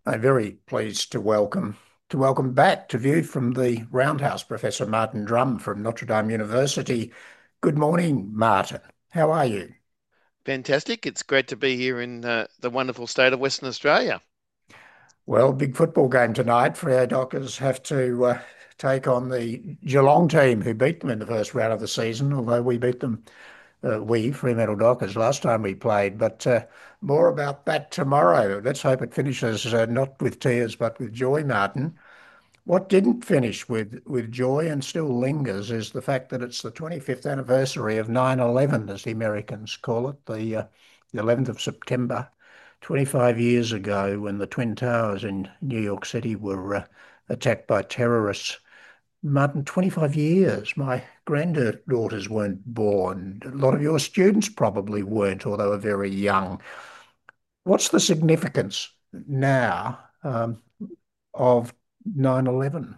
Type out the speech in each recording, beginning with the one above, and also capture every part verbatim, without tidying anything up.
I'm very pleased to welcome to welcome back to View from the Roundhouse Professor Martin Drum from Notre Dame University. Good morning, Martin. How are you? Fantastic. It's great to be here in uh, the wonderful state of Western Australia. Well, big football game tonight. Freo Dockers have to uh, take on the Geelong team who beat them in the first round of the season, although we beat them, uh, we, Fremantle Dockers, last time we played. But uh, more about that tomorrow. Let's hope it finishes uh, not with tears but with joy, Martin. What didn't finish with, with joy and still lingers is the fact that it's the twenty-fifth anniversary of nine eleven, as the Americans call it, the, uh, the eleventh of September, twenty-five years ago, when the Twin Towers in New York City were uh, attacked by terrorists. Martin, twenty-five years. My granddaughters weren't born. A lot of your students probably weren't, or they were very young. What's the significance now um, of nine eleven?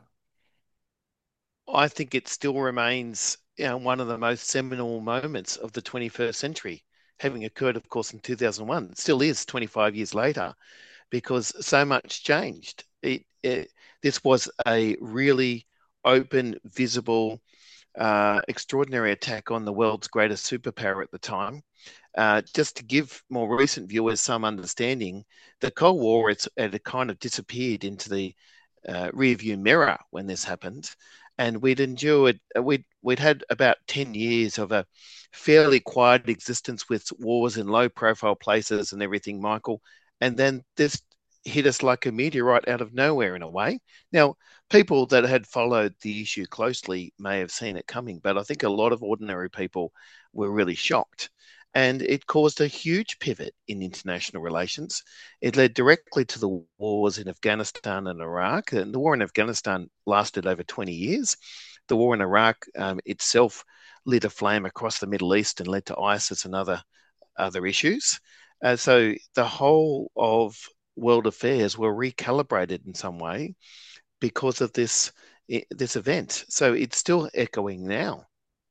I think it still remains, you know, one of the most seminal moments of the twenty-first century, having occurred, of course, in two thousand one. It still is twenty-five years later because so much changed. It, it, this was a really open, visible, uh, extraordinary attack on the world's greatest superpower at the time. Uh, just to give more recent viewers some understanding, the Cold War it's, it had kind of disappeared into the uh, rearview mirror when this happened, and we'd endured uh, we'd we'd had about ten years of a fairly quiet existence with wars in low profile places and everything, Michael, and then this hit us like a meteorite out of nowhere in a way. Now, people that had followed the issue closely may have seen it coming, but I think a lot of ordinary people were really shocked. And it caused a huge pivot in international relations. It led directly to the wars in Afghanistan and Iraq. And the war in Afghanistan lasted over twenty years. The war in Iraq um, itself lit a flame across the Middle East and led to ISIS and other, other issues. Uh, so the whole of world affairs were recalibrated in some way because of this this event. So it's still echoing now.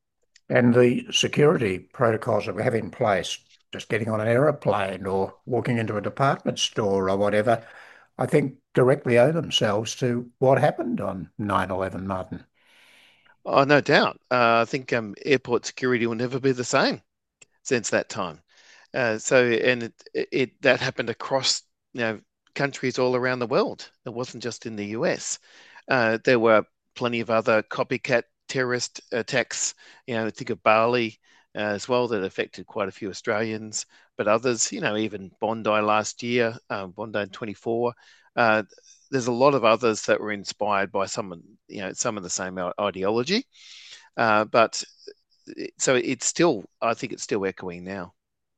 And the security protocols that we have in place, just getting on an aeroplane or walking into a department store or whatever, I think directly owe themselves to what happened on nine eleven, Martin. Oh, no doubt. Uh, I think um, airport security will never be the same since that time. Uh, so, and it, it that happened across you know countries all around the world. It wasn't just in the U S. Uh, there were plenty of other copycat terrorist attacks. You know, think of Bali uh, as well that affected quite a few Australians, but others. You know, even Bondi last year, um, Bondi in twenty-four. Uh, there's a lot of others that were inspired by some, you know, some of the same ideology. Uh, but so it's still, I think it's still echoing now.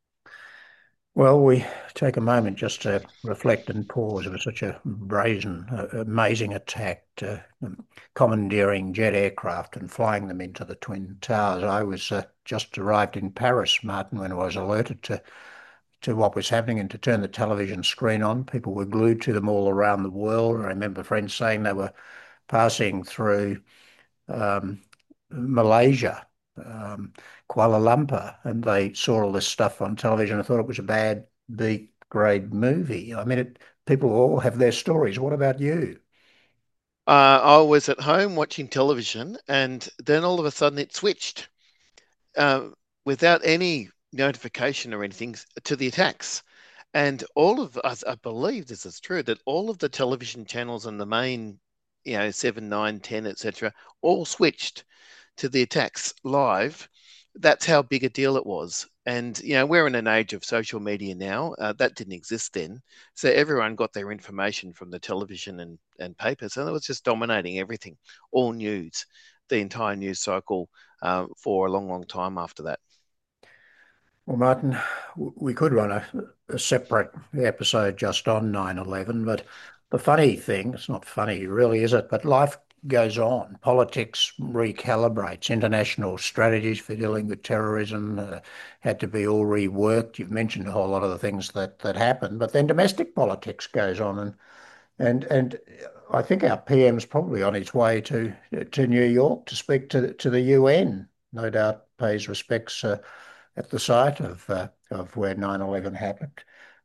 Well, we take a moment just to reflect and pause. It was such a brazen, uh, amazing attack, uh, um, commandeering jet aircraft and flying them into the Twin Towers. I was uh, just arrived in Paris, Martin, when I was alerted to to what was happening and to turn the television screen on. People were glued to them all around the world. I remember friends saying they were passing through um, Malaysia, um, Kuala Lumpur, and they saw all this stuff on television and thought it was a bad B grade movie. I mean, it, people all have their stories. What about you? Uh, I was at home watching television, and then all of a sudden it switched uh, without any notification or anything to the attacks. And all of us, I believe this is true, that all of the television channels and the main, you know, seven, nine, ten, et cetera, all switched to the attacks live. That's how big a deal it was. And, you know, we're in an age of social media now. Uh, that didn't exist then. So everyone got their information from the television and, and papers, and it was just dominating everything, all news, the entire news cycle uh, for a long, long time after that. Well, Martin, we could run a, a separate episode just on nine eleven, but the funny thing, it's not funny really, is it? But life goes on. Politics recalibrates. International strategies for dealing with terrorism uh, had to be all reworked. You've mentioned a whole lot of the things that that happened, but then domestic politics goes on, and and and I think our P M's probably on his way to to New York to speak to to the U N. No doubt pays respects uh, at the site of uh, of where nine eleven happened.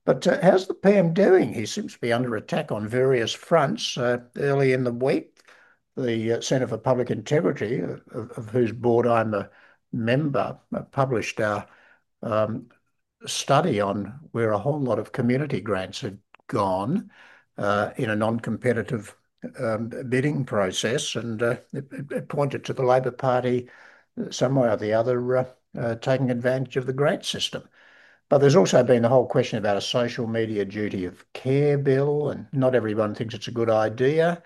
But uh, how's the P M doing? He seems to be under attack on various fronts. Uh, early in the week, the uh, Centre for Public Integrity, of, of whose board I'm a member, uh, published our um, study on where a whole lot of community grants had gone uh, in a non-competitive um, bidding process, and uh, it, it pointed to the Labor Party uh, some way or the other uh, uh, taking advantage of the grant system. But there's also been the whole question about a social media duty of care bill, and not everyone thinks it's a good idea.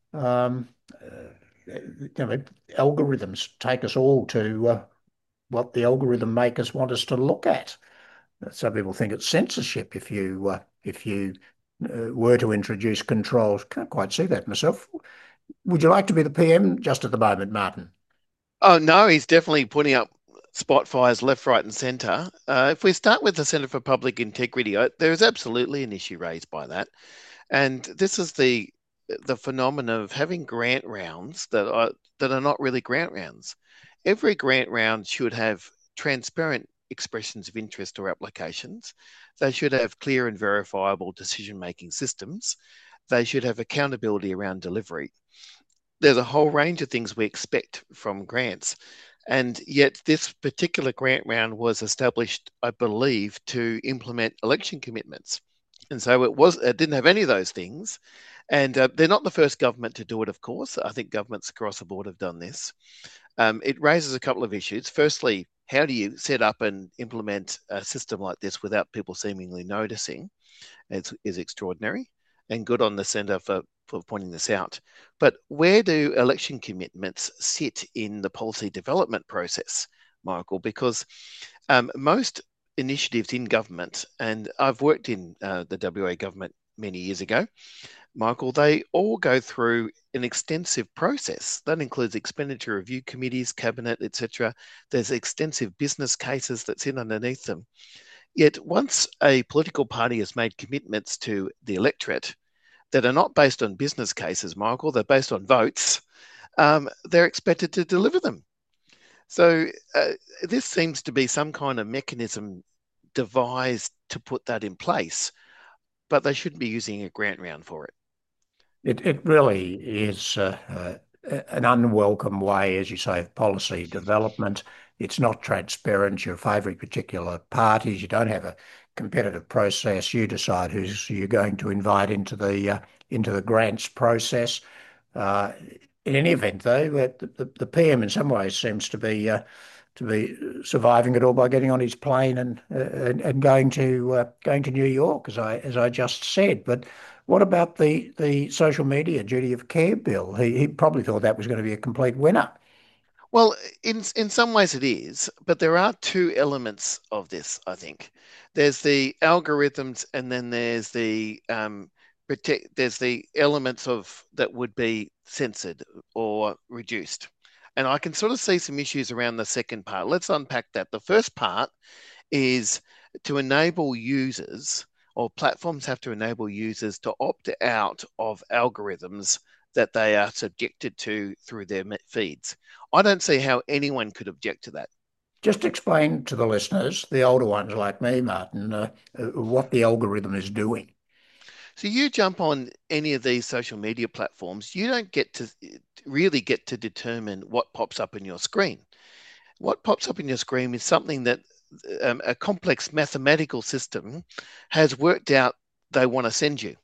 Um, uh, you know, algorithms take us all to uh, what the algorithm makers want us to look at. Some people think it's censorship if you uh, if you uh, were to introduce controls. Can't quite see that myself. Would you like to be the P M just at the moment, Martin? Oh, no, he's definitely putting up spot fires left, right, and centre. Uh, if we start with the Centre for Public Integrity, uh, there is absolutely an issue raised by that. And this is the the phenomenon of having grant rounds that are that are not really grant rounds. Every grant round should have transparent expressions of interest or applications. They should have clear and verifiable decision-making systems. They should have accountability around delivery. There's a whole range of things we expect from grants. And yet, this particular grant round was established, I believe, to implement election commitments. And so it was, it didn't have any of those things. And uh, they're not the first government to do it, of course. I think governments across the board have done this. Um, it raises a couple of issues. Firstly, how do you set up and implement a system like this without people seemingly noticing? It's, is extraordinary, and good on the centre for, for pointing this out. But where do election commitments sit in the policy development process, Michael? Because um, most initiatives in government, and I've worked in uh, the W A government many years ago, Michael, they all go through an extensive process. That includes expenditure review committees, cabinet, et cetera. There's extensive business cases that sit underneath them. Yet once a political party has made commitments to the electorate that are not based on business cases, Michael, they're based on votes, um, they're expected to deliver them. So uh, this seems to be some kind of mechanism devised to put that in place, but they shouldn't be using a grant round for it. It it really is uh, uh, an unwelcome way, as you say, of policy development. It's not transparent. You're favouring particular parties. You don't have a competitive process. You decide who's you're going to invite into the uh, into the grants process. Uh, in any event, though, uh, the, the, the P M in some ways seems to be uh, to be surviving it all by getting on his plane and uh, and, and going to uh, going to New York, as I as I just said. But what about the the social media duty of care bill? He he probably thought that was going to be a complete winner. Well, in in some ways it is, but there are two elements of this, I think. There's the algorithms, and then there's the um, protect. There's the elements of that would be censored or reduced, and I can sort of see some issues around the second part. Let's unpack that. The first part is to enable users, or platforms have to enable users to opt out of algorithms that they are subjected to through their feeds. I don't see how anyone could object to that. Just explain to the listeners, the older ones like me, Martin, uh, uh, what the algorithm is doing. So you jump on any of these social media platforms, you don't get to really get to determine what pops up in your screen. What pops up in your screen is something that um, a complex mathematical system has worked out they want to send you.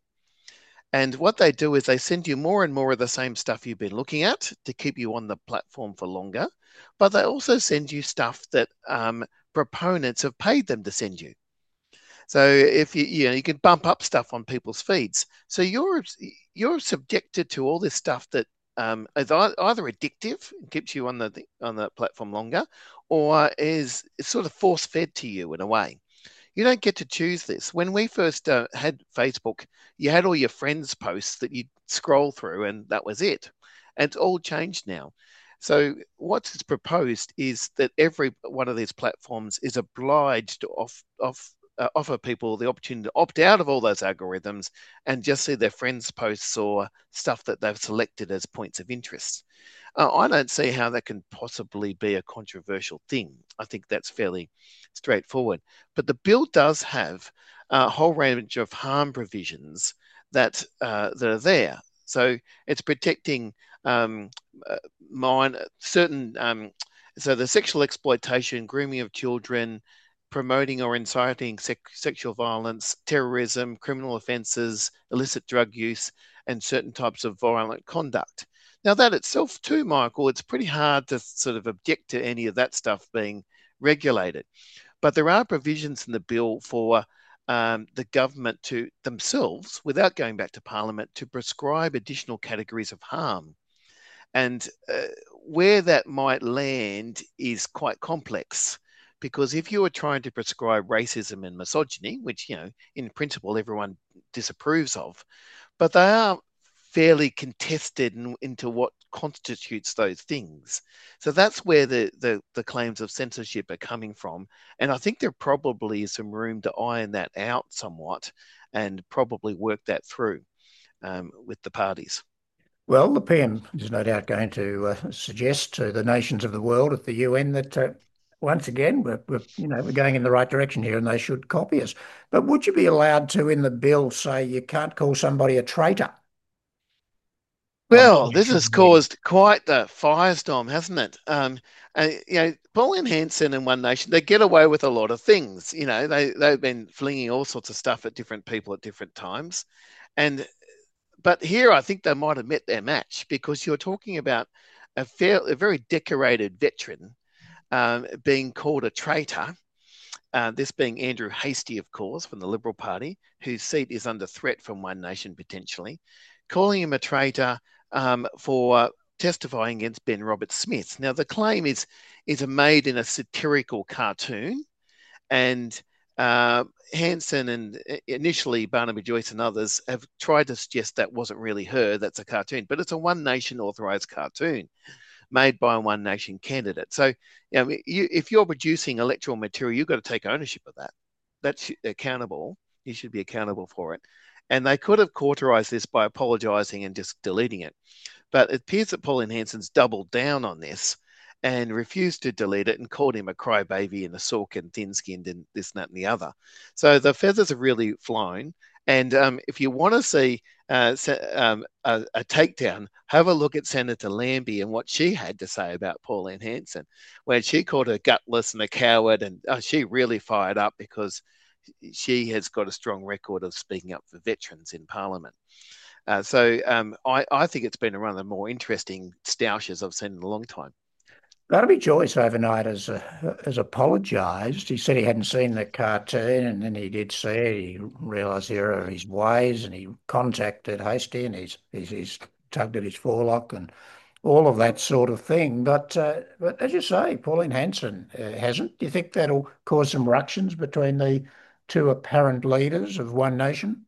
And what they do is they send you more and more of the same stuff you've been looking at to keep you on the platform for longer. But they also send you stuff that um, proponents have paid them to send you. So if you you know you can bump up stuff on people's feeds. So you're you're subjected to all this stuff that um, is either addictive and keeps you on the on the platform longer, or is sort of force fed to you in a way. You don't get to choose this. When we first uh, had Facebook, you had all your friends' posts that you'd scroll through, and that was it. And it's all changed now. So what's proposed is that every one of these platforms is obliged to off, off, uh, offer people the opportunity to opt out of all those algorithms and just see their friends' posts or stuff that they've selected as points of interest. Uh, I don't see how that can possibly be a controversial thing. I think that's fairly straightforward. But the bill does have a whole range of harm provisions that uh, that are there. So it's protecting um, uh, mine certain. Um, so the sexual exploitation, grooming of children, promoting or inciting sec- sexual violence, terrorism, criminal offences, illicit drug use, and certain types of violent conduct. Now, that itself, too, Michael, it's pretty hard to sort of object to any of that stuff being regulated. But there are provisions in the bill for um, the government to themselves, without going back to Parliament, to prescribe additional categories of harm. And uh, where that might land is quite complex because if you are trying to prescribe racism and misogyny, which, you know, in principle, everyone disapproves of, but they are fairly contested in, into what constitutes those things. So that's where the, the, the claims of censorship are coming from. And I think there probably is some room to iron that out somewhat and probably work that through um, with the parties. Well, the P M is no doubt going to uh, suggest to the nations of the world at the U N that uh, once again we're, we're you know we're going in the right direction here, and they should copy us. But would you be allowed to, in the bill, say you can't call somebody a traitor on Well, this national has media? caused quite the firestorm, hasn't it? Um, uh, you know, Pauline Hanson and One Nation, they get away with a lot of things. You know, they they've been flinging all sorts of stuff at different people at different times, and but here I think they might have met their match because you're talking about a fair, a very decorated veteran um, being called a traitor. Uh, this being Andrew Hastie, of course, from the Liberal Party, whose seat is under threat from One Nation potentially, calling him a traitor um, for testifying against Ben Roberts-Smith. Now, the claim is is made in a satirical cartoon, and uh, Hanson and initially Barnaby Joyce and others have tried to suggest that wasn't really her, that's a cartoon, but it's a One Nation authorised cartoon made by a One Nation candidate. So, you know, you, if you're producing electoral material, you've got to take ownership of that. That's accountable. You should be accountable for it. And they could have cauterized this by apologizing and just deleting it. But it appears that Pauline Hanson's doubled down on this and refused to delete it and called him a crybaby and a sook and thin skinned and this, and that, and the other. So the feathers have really flown. And um, if you want to see uh, um, a, a, takedown, have a look at Senator Lambie and what she had to say about Pauline Hanson, when she called her gutless and a coward. And oh, she really fired up because she has got a strong record of speaking up for veterans in Parliament. Uh, so um, I, I think it's been one of the more interesting stoushes I've seen in a long time. Barnaby Joyce overnight has uh, has apologised. He said he hadn't seen the cartoon, and then he did see it. He realised the error of his ways, and he contacted Hastie, and he's, he's he's tugged at his forelock and all of that sort of thing. But uh, but as you say, Pauline Hanson uh, hasn't. Do you think that'll cause some ructions between the two apparent leaders of One Nation?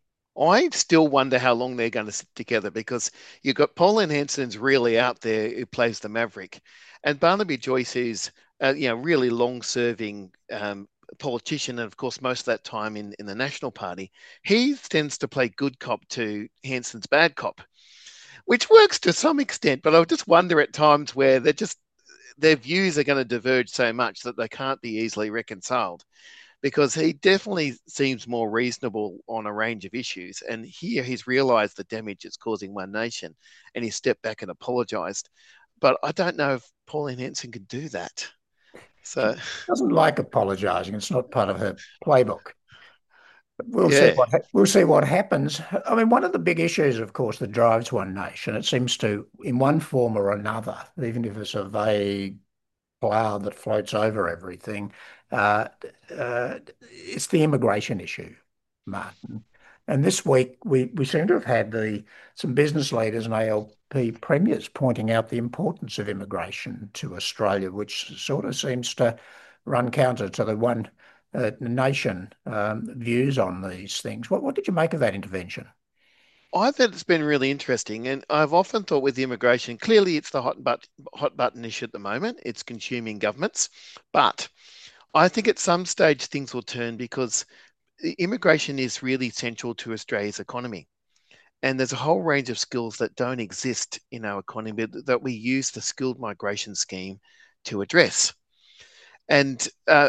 I still wonder how long they're going to sit together because you've got Pauline Hanson's really out there who plays the Maverick, and Barnaby Joyce is uh, you know really long-serving um, politician, and of course most of that time in in the National Party. He tends to play good cop to Hanson's bad cop, which works to some extent. But I just wonder at times where they're just their views are going to diverge so much that they can't be easily reconciled because he definitely seems more reasonable on a range of issues. And here he's realized the damage it's causing One Nation and he stepped back and apologized. But I don't know if Pauline Hanson can do that. She So, doesn't like apologising. It's not part of her playbook. We'll see yeah, what ha we'll see what happens. I mean, one of the big issues, of course, that drives One Nation, it seems to, in one form or another, even if it's a vague cloud that floats over everything, uh, uh, it's the immigration issue, Martin. And this week, we we seem to have had the some business leaders and A L P premiers pointing out the importance of immigration to Australia, which sort of seems to run counter to the One uh, Nation um, views on these things. What what did you make of that intervention? I thought it's been really interesting. And I've often thought with the immigration, clearly it's the hot, but, hot button issue at the moment. It's consuming governments. But I think at some stage things will turn because immigration is really central to Australia's economy. And there's a whole range of skills that don't exist in our economy that we use the skilled migration scheme to address. And uh,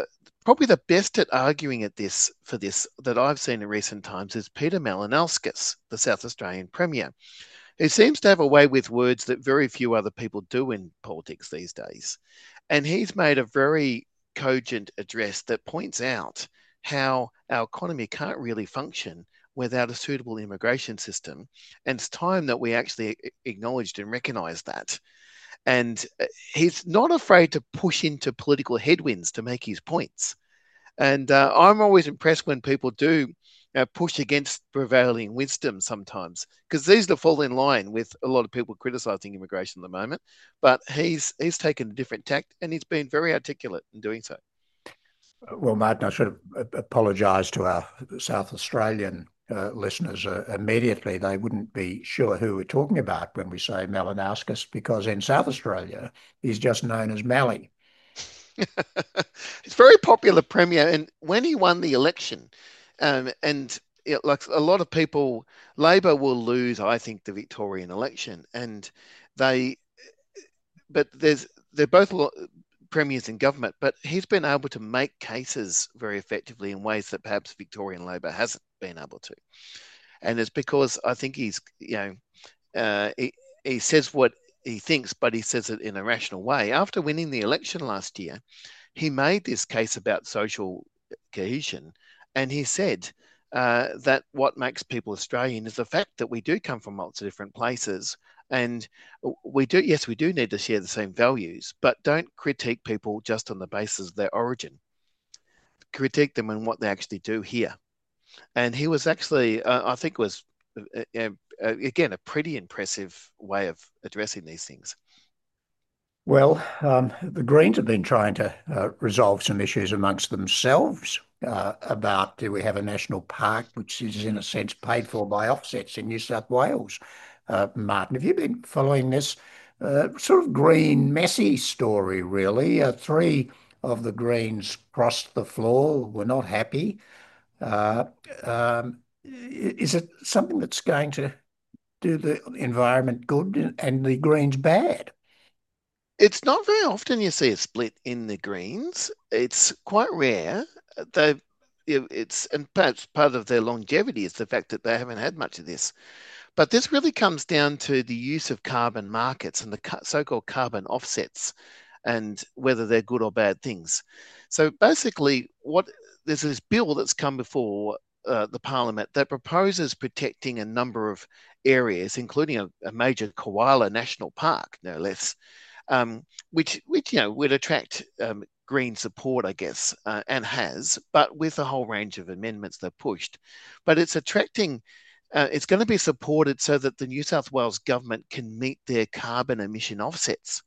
probably the best at arguing at this for this that I've seen in recent times is Peter Malinauskas, the South Australian Premier, who seems to have a way with words that very few other people do in politics these days. And he's made a very cogent address that points out how our economy can't really function without a suitable immigration system. And it's time that we actually acknowledged and recognized that. And uh, he's not afraid to push into political headwinds to make his points. And uh, I'm always impressed when people do uh, push against prevailing wisdom sometimes, because these to fall in line with a lot of people criticizing immigration at the moment. But he's he's taken a different tact, and he's been very articulate in doing so. Well, Martin, I should apologise to our South Australian uh, listeners uh, immediately. They wouldn't be sure who we're talking about when we say Malinauskas, because in South Australia, he's just known as Mally. He's very popular premier, and when he won the election, um, and it, like a lot of people, Labor will lose, I think, the Victorian election, and they, but there's they're both premiers in government, but he's been able to make cases very effectively in ways that perhaps Victorian Labor hasn't been able to, and it's because I think he's, you know, uh, he he says what he thinks, but he says it in a rational way. After winning the election last year, he made this case about social cohesion, and he said uh, that what makes people Australian is the fact that we do come from lots of different places, and we do, yes, we do need to share the same values, but don't critique people just on the basis of their origin. Critique them on what they actually do here. And he was actually, uh, I think, was uh, uh, again a pretty impressive way of addressing these things. Well, um, the Greens have been trying to uh, resolve some issues amongst themselves uh, about do we have a national park, which is in a sense paid for by offsets in New South Wales. Uh, Martin, have you been following this uh, sort of green messy story, really? Uh, three of the Greens crossed the floor, were not happy. Uh, um, is it something that's going to do the environment good and the Greens bad? It's not very often you see a split in the Greens. It's quite rare. They, it's and perhaps part of their longevity is the fact that they haven't had much of this. But this really comes down to the use of carbon markets and the so-called carbon offsets, and whether they're good or bad things. So basically, what there's this bill that's come before uh, the Parliament that proposes protecting a number of areas, including a, a major koala national park, no less, um, which which you know would attract um, green support, I guess, uh, and has, but with a whole range of amendments they've pushed. But it's attracting. Uh, it's going to be supported so that the New South Wales government can meet their carbon emission offsets.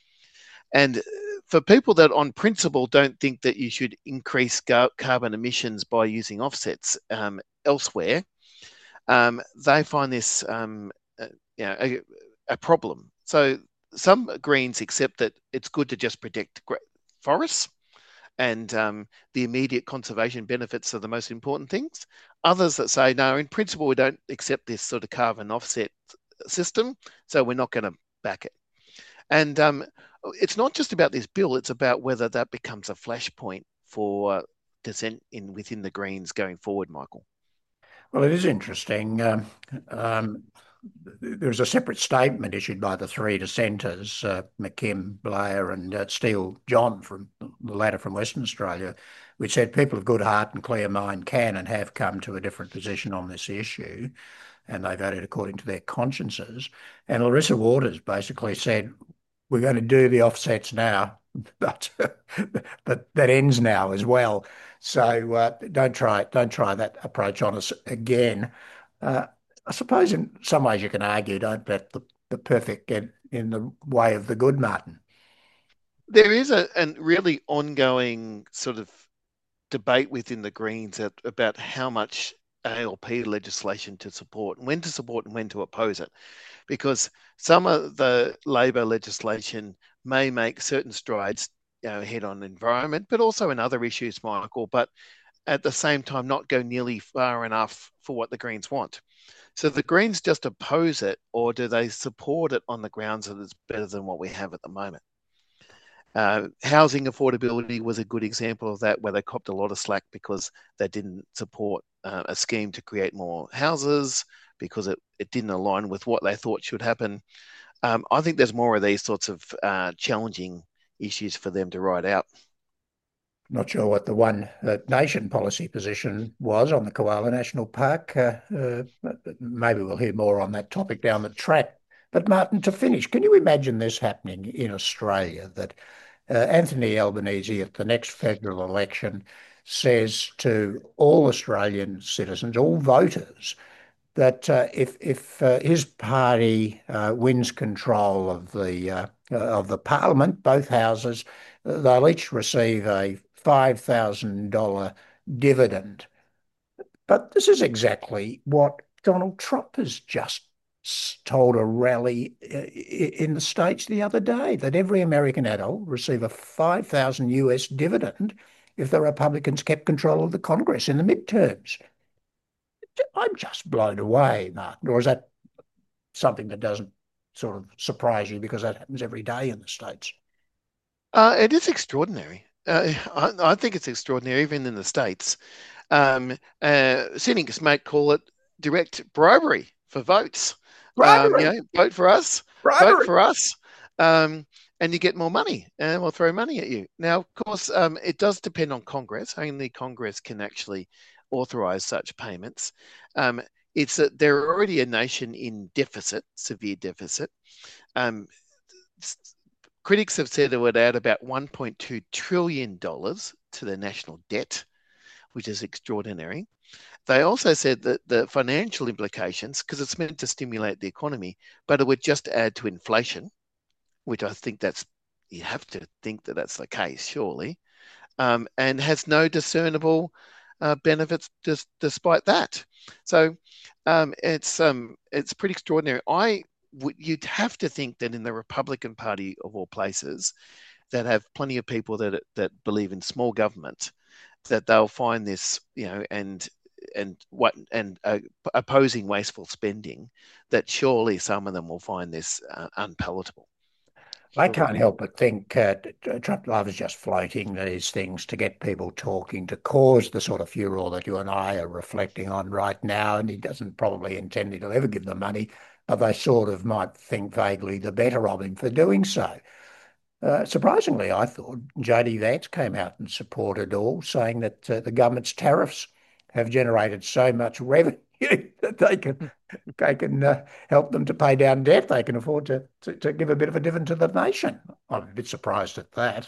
And for people that, on principle, don't think that you should increase carbon emissions by using offsets um, elsewhere, um, they find this um, uh, you know, a, a problem. So some Greens accept that it's good to just protect forests and um, the immediate conservation benefits are the most important things. Others that say, no, in principle, we don't accept this sort of carbon offset system, so we're not going to back it. And um, it's not just about this bill, it's about whether that becomes a flashpoint for dissent in within the Greens going forward, Michael. Well, it is interesting. Um, um, there's a separate statement issued by the three dissenters, uh, McKim, Blair, and uh, Steele John, from the latter from Western Australia, which said people of good heart and clear mind can and have come to a different position on this issue, and they voted according to their consciences. And Larissa Waters basically said, we're going to do the offsets now, but but that ends now as well. So uh, don't try don't try that approach on us again. Uh, I suppose in some ways you can argue, don't let the, the perfect get in the way of the good, Martin. There is a, a really ongoing sort of debate within the Greens at, about how much A L P legislation to support, and when to support and when to oppose it, because some of the Labor legislation may make certain strides, you know, ahead on environment, but also in other issues, Michael, but at the same time not go nearly far enough for what the Greens want. So the Greens just oppose it, or do they support it on the grounds that it's better than what we have at the moment? Uh, housing affordability was a good example of that, where they copped a lot of slack because they didn't support uh, a scheme to create more houses because it, it didn't align with what they thought should happen. Um, I think there's more of these sorts of uh, challenging issues for them to ride out. Not sure what the One uh, Nation policy position was on the Koala National Park. Uh, uh, maybe we'll hear more on that topic down the track. But Martin, to finish, can you imagine this happening in Australia, that uh, Anthony Albanese at the next federal election says to all Australian citizens, all voters, that uh, if if uh, his party uh, wins control of the uh, uh, of the parliament, both houses, uh, they'll each receive a five thousand dollar dividend. But this is exactly what Donald Trump has just told a rally uh, in the States the other day, that every American adult receive a five thousand U S dividend if the Republicans kept control of the Congress in the midterms. I'm just blown away, Martin. Or is that something that doesn't sort of surprise you because that happens every day in the States? Uh, it is extraordinary. Uh, I, I think it's extraordinary, even in the States. Um, uh, cynics might call it direct bribery for votes. Um, you Bribery, know, vote for us, vote bribery. for us, um, and you get more money, and we'll throw money at you. Now, of course, um, it does depend on Congress. Only Congress can actually authorize such payments. Um, it's that they're already a nation in deficit, severe deficit. Um, Critics have said it would add about one point two trillion dollars to the national debt, which is extraordinary. They also said that the financial implications, because it's meant to stimulate the economy, but it would just add to inflation, which I think that's, you have to think that that's the case, surely, um, and has no discernible uh, benefits dis- despite that. So um, it's um, it's pretty extraordinary. I would, you'd have to think that in the Republican Party of all places, that have plenty of people that that believe in small government, that they'll find this, you know, and and what and uh, opposing wasteful spending, that surely some of them will find this uh, unpalatable. I can't help but think uh, Trump loves just floating these things to get people talking, to cause the sort of furor that you and I are reflecting on right now. And he doesn't probably intend to ever give them money, but they sort of might think vaguely the better of him for doing so. Uh, surprisingly, I thought J D Vance came out and supported all, saying that uh, the government's tariffs have generated so much revenue that they can they can uh, help them to pay down debt. They can afford to, to to give a bit of a dividend to the nation. I'm a bit surprised at that.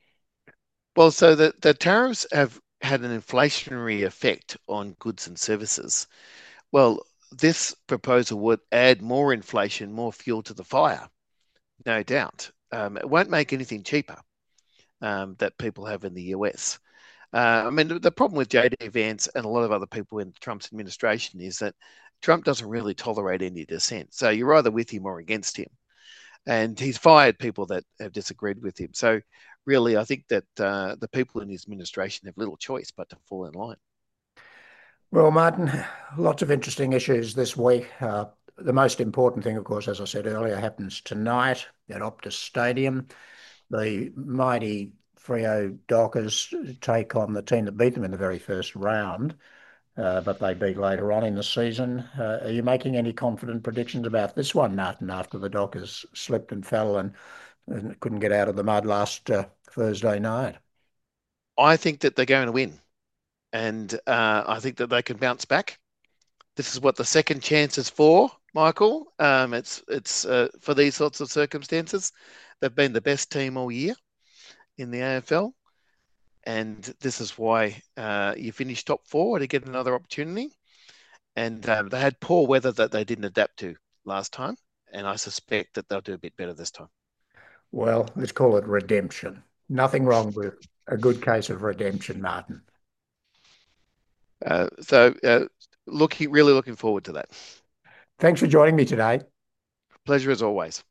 Well, so the, the tariffs have had an inflationary effect on goods and services. Well, this proposal would add more inflation, more fuel to the fire, no doubt. Um, it won't make anything cheaper um, that people have in the U S. Uh, I mean, the problem with J D Vance and a lot of other people in Trump's administration is that Trump doesn't really tolerate any dissent. So you're either with him or against him. And he's fired people that have disagreed with him. So really, I think that uh, the people in his administration have little choice but to fall in line. Well, Martin, lots of interesting issues this week. Uh, the most important thing, of course, as I said earlier, happens tonight at Optus Stadium. The mighty Freo Dockers take on the team that beat them in the very first round, uh, but they beat later on in the season. Uh, are you making any confident predictions about this one, Martin, after the Dockers slipped and fell and, and couldn't get out of the mud last uh, Thursday night? I think that they're going to win, and uh, I think that they can bounce back. This is what the second chance is for, Michael. Um, it's it's uh, for these sorts of circumstances. They've been the best team all year in the A F L, and this is why uh, you finish top four to get another opportunity. And um, they had poor weather that they didn't adapt to last time, and I suspect that they'll do a bit better this time. Well, let's call it redemption. Nothing wrong with a good case of redemption, Martin. Uh, so, uh, looking really looking forward to that. Thanks for joining me today. Pleasure as always.